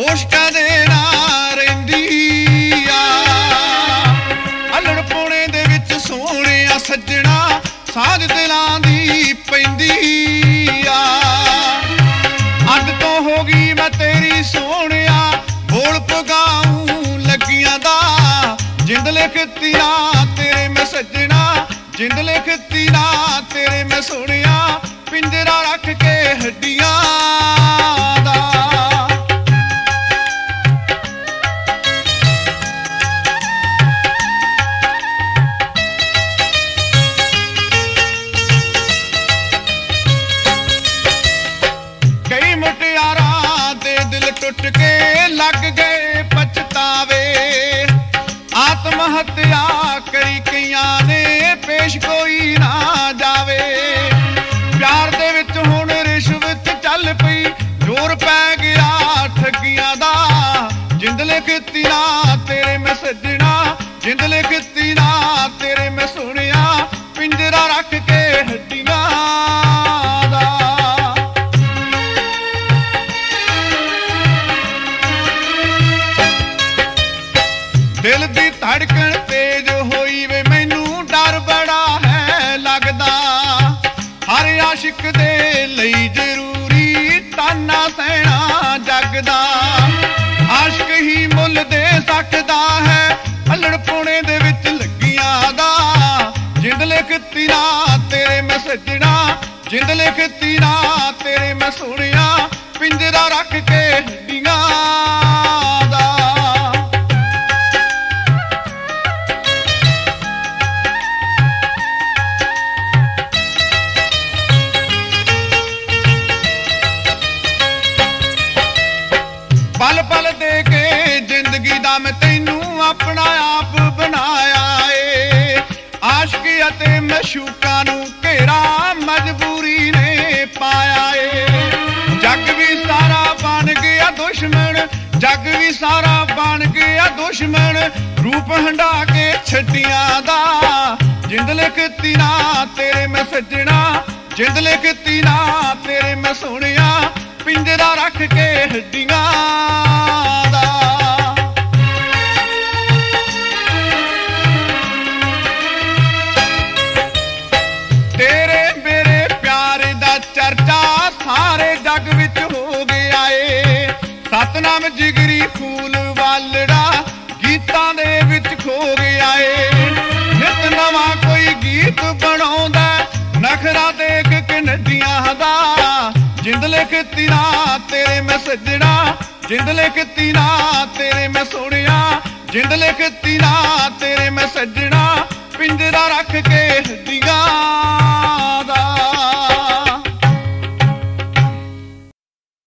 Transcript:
ਮੁਸ਼ਕਾਂ ਦੇ ਨਾਲ ਰਹਿੰਦੀ ਆ। ਅਲੜ ਪੌਣੇ ਦੇ ਵਿੱਚ ਸੋਹਣਿਆ ਸੱਜਣਾ ਸਾਂਝ ਦਿਲਾਂ ਦੀ ਪੈਂਦੀ ਆ। ਅੱਧ ਤੋਂ ਹੋ ਗਈ ਮੈਂ ਤੇਰੀ ਸੋਹਣਿਆ ਬੋਲ ਪਗਾਉਂ ਲੱਗੀਆਂ ਦਾ। ਜਿੰਦ ਲਿਖਤੀ ਨਾ ਤੇਰੇ ਮੈਂ ਸੱਜਣਾ, ਜਿੰਦ ਲਿਖਤੀ ਨਾ ਤੇਰੇ ਮੈਂ ਸੋਹਣਿਆ, ਪਿੰਜਰਾ ਰੱਖ ਕੇ ਹੱਡੀਆਂ ਦਾ। ਕਈ ਮੁਟਿਆਰਾਂ ਦੇ ਦਿਲ ਟੁੱਟ ਕੇ ਲੱਗ ਗਏ ਪਛਤਾਵੇ। ਆਤਮ ਹੱਤਿਆ ਕਰੀ ਕਈਆਂ ਨੇ ਪੇਸ਼ ਕੋਈ ਨਾ ਜਾਵੇ। ਪਿਆਰ ਦੇ ਵਿੱਚ ਹੁਣ ਰਿਸ਼ਵਤ ਚੱਲ ਪਈ, ਜ਼ੋਰ ਪੈ ਗਿਆ ਠੱਗੀਆਂ ਦਾ। ਜਿੰਦ ਲਿਖਤੀ ਨਾ ਤੇਰੇ ਮੈਂ ਸੱਜਣਾ, ਜਿੰਦ ਲਿਖਤੀ ਨਾ ਤੇਰੇ ਮੈਂ ਸੋਹਣਿਆ, ਪਿੰਜਰਾ ਰੱਖ ਕੇ ਹੱਡੀਆਂ ਦਾ। ਦਿਲ ਦੀ ਧੜਕਣ ਤੇਜ਼ ਹੋਈ ਵੇ ਮੈਨੂੰ ਡਰ ਬੜਾ ਹੈ ਲੱਗਦਾ। ਹਰ ਆਸ਼ਿਕ ਦੇ ਲਈ ਜ਼ਰੂਰੀ ਤਾਨਾ ਸਹਿਣਾ ਜੱਗ ਦਾ। ਆਸ਼ਿਕ ਹੀ ਮੁੱਲ ਦੇ ਸਕਦਾ ਹੈ ਅਲੜ ਪੌਣੇ ਦੇ ਵਿੱਚ ਲੱਗੀਆਂ ਦਾ। ਜਿੰਦ ਲਿਖਤੀ ਨਾ ਤੇਰੇ ਮੈਂ ਸੱਜਣਾ, ਜਿੰਦ ਲਿਖਤੀ ਨਾ ਤੇਰੇ ਮੈਂ ਸੋਹਣਿਆ, ਪਿੰਜਰਾ ਰੱਖ ਕੇ ਹੱਡੀਆਂ ਦਾ। ਪਲ ਪਲ ਦੇ ਕੇ ਜ਼ਿੰਦਗੀ ਦਾ ਮੈਂ ਤੈਨੂੰ ਆਪਣਾ ਆਪ ਬਣਾਇਆ ਏ। ਆਸ਼ਕੀ ਅਤੇ ਮਸ਼ੂਕਾਂ ਨੂੰ ਘੇਰਾ ਮਜਬੂਰੀ ਨੇ ਪਾਇਆ ਏ। ਜੱਗ ਵੀ ਸਾਰਾ ਬਣ ਗਿਆ ਦੁਸ਼ਮਣ, ਜੱਗ ਵੀ ਸਾਰਾ ਬਣ ਗਿਆ ਦੁਸ਼ਮਣ, ਰੂਪ ਹੰਢਾ ਕੇ ਛੱਡੀਆਂ ਦਾ। ਜਿੰਦ ਲਿਖਤੀ ਨਾ ਤੇਰੇ ਮੈਂ ਸੱਜਣਾ, ਜਿੰਦ ਲਿਖਤੀ ਨਾ ਤੇਰੇ ਮੈਂ ਸੋਹਣਿਆ, ਪਿੰਜਰਾ ਰੱਖ ਕੇ ਹੱਡੀਆਂ ਦਾ। ਤੇਰੇ ਮੇਰੇ ਪਿਆਰ ਦਾ ਚਰਚਾ ਸਾਰੇ ਜੱਗ ਵਿੱਚ ਹੋ ਗਿਆ ਏ। ਸਤਨਾਮ ਜਿਗਰੀ ਫੂਲ ਵਾਲੜਾ ਗੀਤਾਂ ਦੇ ਵਿੱਚ ਖੋ ਗਿਆ ਏ। ਨਿਤ ਨਵਾਂ ਕੋਈ ਗੀਤ ਬਣਾਉਂਦਾ ਨਖਰਾ ਦੇਖ ਕੇ ਨੱਡੀਆਂ ਦਾ। ਜਿੰਦ ਲਿਖਤੀ ਨਾ ਤੇਰੇ ਮੈਂ ਸੱਜਣਾ, ਜਿੰਦ ਲਿਖਤੀ ਨਾ ਤੇਰੇ ਮੈਂ ਸੋਹਣਿਆ, ਜਿੰਦ ਲਿਖਤੀ ਨਾ ਤੇਰੇ ਮੈਂ ਸੱਜਣਾ, ਪਿੰਜਰਾ ਰੱਖ ਕੇ ਹੱਡੀਆਂ